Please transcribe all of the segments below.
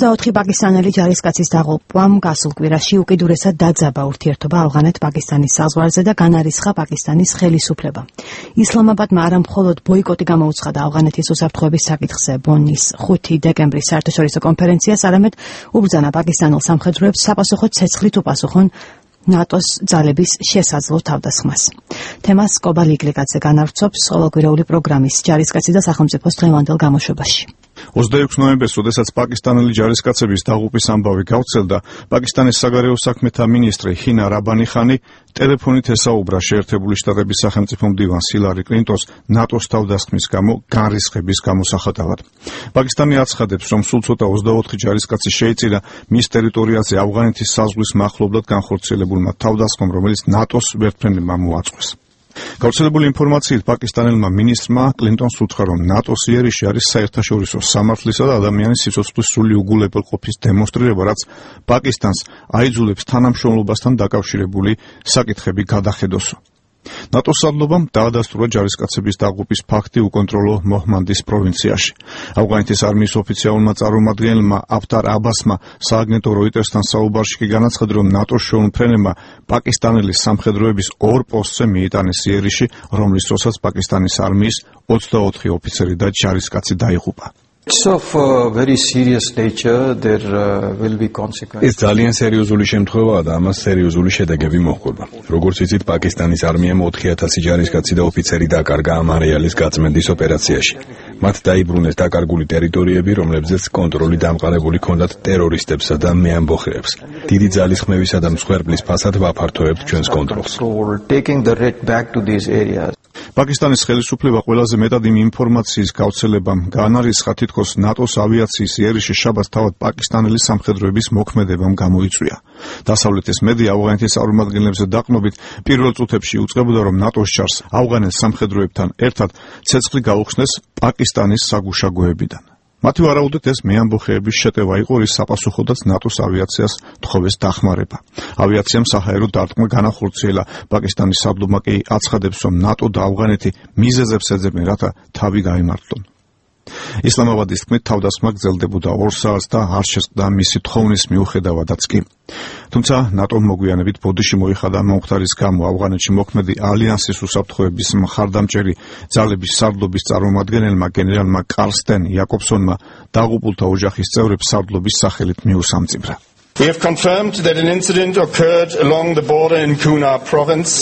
24 პაკისტანელი ჯარისკაცის დაღუპვამ გასულ კვირაში უკიდურესად დაძაბა ურთიერთობა ავღანეთ-პაკისტანის საზღვარზე და განარისხა პაკისტანის ხელისუფლება. ისლამაბადმა არა მხოლოდ ბოიკოტი გამოუცხადა ავღანეთის უსაფრთხოების საკითხზე ბონის 5 დეკემბრის საერთაშორისო კონფერენციას, არამედ უბრძანა პაკისტანელ სამხედროებს საპასუხო ცეცხლით უპასუხონ ნატოს ძალების შესაძლო თავდასხმას. თემას კობა ლიგლიკაძე განავრცობს ყოველკვირეული პროგრამის ჯარისკაცი და სახელმწიფოს დღევანდელ გამოშვებაში. 26 ნოემბერს, როდესაც პაკისტანელი ჯარისკაცების დაღუპვის ამბავი გავრცელდა, პაკისტანის საგარეო საქმეთა მინისტრი ჰინა რაბანი ხანი ტელეფონით ესაუბრა შეერთებული შტატების სახელმწიფო მდივანს ჰილარი კლინტონს ნატოს თავდასხმის გამო განრისხების გამოსახატავად. პაკისტანი აცხადებს, რომ სულ ცოტა 24 ჯარისკაცი შეიწირა მის ტერიტორიაზე ავღანეთის საზღვრის მახლობლად განხორციელებულმა თავდასხმამ, რომელიც ნატოს ვერტმფრენებმა მოაწყვეს. გავრცელებული ინფორმაციით პაკისტანელმა მინისტრმა კლინტონს უთხრა, რომ ნატოს იერიში არის საერთაშორისო სამართლისა და ადამიანის სიცოცხლის სრული უგულებელყოფის დემონსტრირება, რაც პაკისტანს აიძულებს თანამშრომლობასთან დაკავშირებული საკითხები გადახედოსო. ნატოს სარდლობამ დაადასტურა ჯარისკაცების დაღუპვის ფაქტი უკონტროლო მოჰმანდის პროვინციაში. ავღანეთის არმიის ოფიციალურმა წარმომადგენელმა აფტარ აბასმა სააგენტო როიტერსთან საუბარში კი განაცხადა, რომ ნატოს შეუმფრენებმა პაკისტანელი სამხედროების 2 პოსტზე მიიტანეს იერიში, რომლის დროსაც პაკისტანის არმიის 24 ოფიცერი და ჯარისკაცი დაიღუპა. It's of very serious nature. There will be consequences. ეს ძალიან სერიოზული შემთხვევაა და ამას სერიოზული შედეგები მოჰყოლმა. როგორც იცით, პაკისტანის არმიამ 4000 ჯარისკაცი და ოფიცერი დაკარგა ამ არეალის გაწმენდის ოპერაციაში. მათ დაიბრუნეს დაკარგული ტერიტორიები, რომლებზეც კონტროლი დამყარებული ჰქონდათ ტერორისტებსა და მეამბოხეებს. დიდი ძალისხმევისა და მსხვერპლის ფასად ვაფართოებთ ჩვენს კონტროლს. Taking the red back to these areas. პაკისტანის ხელისუფლება ყველაზე მეტად იმ ინფორმაციის გავრცელებამ განარისხა, თითქოს ნატოს ავიაციის იერიში შაბათს თავად პაკისტანელი სამხედროების მოქმედებამ გამოიწვია. დასავლეთის მედია ავღანეთის წარმომადგენლებზე დაყრდნობით პირველ წუთებში უწყებოდა, რომ ნატოს ჯარს ავღანელ სამხედროებთან ერთად ცეცხლი გაუხსნეს პაკისტანის საგუშაგოებიდან. მათი ვარაუდით ეს მეამბოხეების შეტევა იყო, რის საპასუხოდაც ნატოს ავიაციას თხოვეს დახმარება. ავიაციამ საჰაერო დარტყმა განახორციელა. პაკისტანის სარდლობმა კი აცხადებს, რომ ნატო და ავღანეთი მიზეზებს ეძებენ, რათა თავი გაიმართლონ. ისლამაბადის თქმით, თავდასხმა გრძელდებოდა 2 საათს და არ შესყდა მისი თხოვნის მიუხედავადაც კი. თუმცა ნატომ მოგვიანებით ბოდიში მოიხადა მომხდარის გამო ავღანეთში მოქმედი ალიანსის უსაფრთხოების მხარდამჭერი ძალების სარდლობის წარმომადგენელმა გენერალმა კარსტენ იაკობსონმა დაღუპულთა ოჯახის წევრებს სარდლობის სახელით მიუსამძიმრა. We have confirmed that an incident occurred along the border in Kunar province.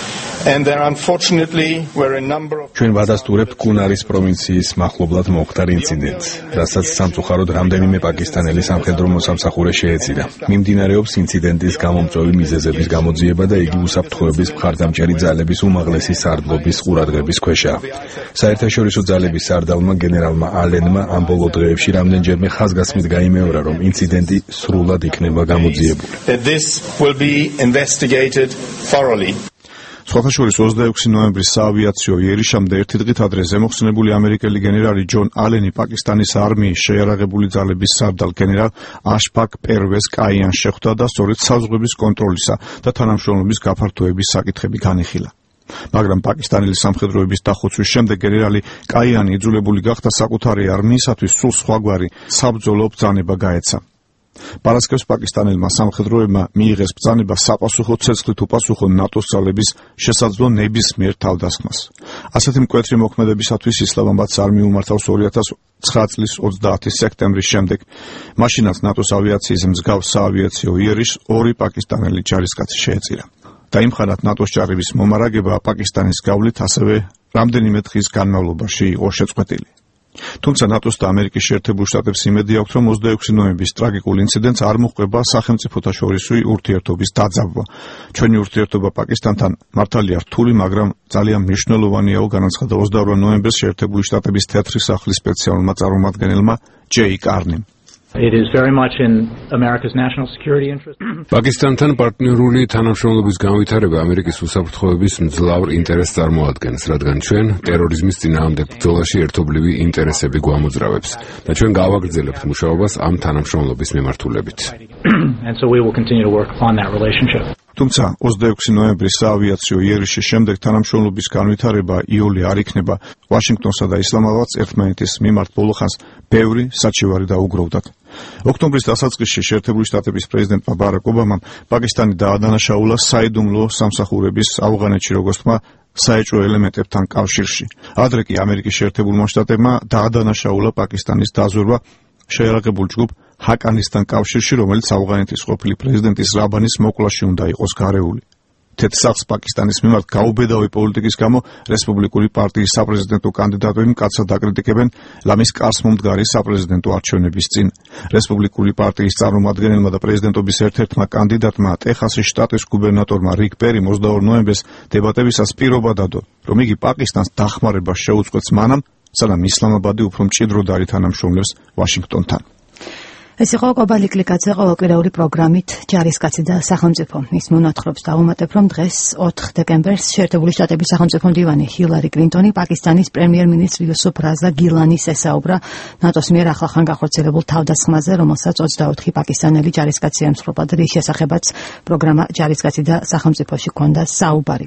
And there unfortunately were a number of ჩვენ ვადასტურებთ კუნარის პროვინციის მახლობლად მომხდარ ინციდენტს, რასაც სამწუხაროდ რამდენიმე პაკისტანელი სამხედრო მოსამსახურე შეეწირა. მიმდინარეობს ინციდენტის გამომწვევი მიზეზების გამოძიება და იგი უსაფრთხოების მხარდამჭერი ძალების უმაღლესი სარდლობის ყურადღების ქვეშაა. საერთაშორისო ძალების სარდალმა გენერალმა ალენმა ამ ბოლო დღეებში რამდენჯერმე ხაზგასმით გაიმეორა, რომ ინციდენტი სრულად იქნება გამოძიებული. This will be investigated thoroughly. სხვათა შორის 26 ნოემბრის საავიაციო იერიშამდე ერთი დღით ადრე ზემოხსენებული ამერიკელი გენერალი ჯონ ალენი პაკისტანის არმიის შეიარაღებული ძალების სარდალ გენერალ აშფაკ პერვეზ კაიანს შეხვდა და სწორედ საზღვრების კონტროლისა და თანამშრომლობის გაფართოების საკითხები განიხილა. მაგრამ პაკისტანელი სამხედროების დახოცვის შემდეგ გენერალი კაიანი იძულებული გახდა საკუთარი არმიისათვის სულ სხვაგვარი საბრძოლო ბრძანება გაეცა. პარასკევს პაკისტანელმა სამხედროებმა მიიღეს ბრძანება საპასუხო ცეცხლით უპასუხონ ნატოს ძალების შესაძლო ნებისმიერ თავდასხმას. ასეთი მკვეთრი მოქმედებისათვის ისლამაბადს არმია უმართავს 2009 წლის 30 სექტემბრის შემდეგ. მაშინაც ნატოს ავიაციის მსგავს საავიაციო იერიშს 2 პაკისტანელი ჯარისკაცი შეეწირა. დაიმხანად ნატოს ჯარების მომარაგება პაკისტანის გავლით ასევე რამდენიმე დღის განმავლობაში იყო შეწყვეტილი. თუმცა ნატოს და ამერიკის შეერთებულ შტატებს იმედი აქვს, რომ 26 ნოემბრის ტრაგიკულ ინციდენტს არ მოჰყვება სახელმწიფოთა შორისი ურთიერთობის დაძაბვა. ჩვენი ურთიერთობა პაკისტანთან მართალია რთული, მაგრამ ძალიან მნიშვნელოვანიაო, განაცხადა 28 ნოემბერს შეერთებული შტატების თეთრი სახლის სპეციალურმა წარმომადგენელმა ჯეი კარნიმ. It is very much in America's national security interest. პაკისტანთან პარტნიორული თანამშრომლობის განვითარება ამერიკის უსაფრთხოების მძლავრ ინტერესს წარმოადგენს, რადგან ჩვენ ტერორიზმის წინააღმდეგ ბრძოლაში ერთობლივი ინტერესები გვამოძრავებს და ჩვენ გავაგრძელებთ მუშაობას ამ თანამშრომლობის მიმართულებით. And so we will continue to work on that relationship. თუმცა 26 ნოემბრის საავიაციო იერიშის შემდეგ თანამშრომლობის განვითარება იოლი არ იქნება. ვაშინგტონსა და ისლამაბადს ერთმანეთის მიმართ ბოლოხანს ბევრი საჩივარი დაუგროვდათ. ოქტომბრის დასაწყისში შეერთებული შტატების პრეზიდენტმა ბარაკ ობამამ პაკისტანი დაადანაშაულა საიდუმლო სამსახურების ავღანეთში, როგორც თქმა, საეჭვო ელემენტებთან კავშირში. ადრე კი ამერიკის შეერთებულმა შტატებმა დაადანაშაულა პაკისტანის დაზვერვა შეიარაღებულ ჯგუფ ჰაკანისთან კავშირში, რომელიც ავღანეთის ყოფილი პრეზიდენტის რაბანის მოკვლაში უნდა იყოს გარეული. თეთრ პაკისტანის მიმართ გაუბედავი პოლიტიკის გამო რესპუბლიკური პარტიის საპრეზიდენტო კანდიდატები მკაცრად აკრიტიკებენ ლამის კარსმომდგარი საპრეზიდენტო არჩევნების წინ. რესპუბლიკური პარტიის წარმომადგენელმა და პრეზიდენტობის ერთ-ერთმა კანდიდატმა ტეხასის შტატის გუბერნატორმა რიკ პერიმ 22 ნოემბერს დებატებისას პირობა დადო, რომ იგი პაკისტანს დახმარებას შეუწყვეტს მანამ, სანამ ისლამაბადი უფრო მჭიდროდ არ ითანამშრომლებს ვაშინგტონთან. ეს იყო კობალი კლიკაძე ყოველკვირეული პროგრამით ჯარისკაცი და სახელმწიფო. ის მონათხრობს დავუმატებ, რომ დღეს 4 დეკემბერს შეერთებული შტატების სახელმწიფო მდივანი ჰილარი კლინტონი პაკისტანის პრემიერ-მინისტრ იუსუფ რაზა გილანის ესაუბრა ნატოს მიერ ახლახან გახორციელებულ თავდასხმაზე, რომელსაც 24 პაკისტანელი ჯარისკაცი ემსხვერპლა და რის შესახებაც პროგრამა ჯარისკაცი და სახელმწიფოში ჰქონდა საუბარი.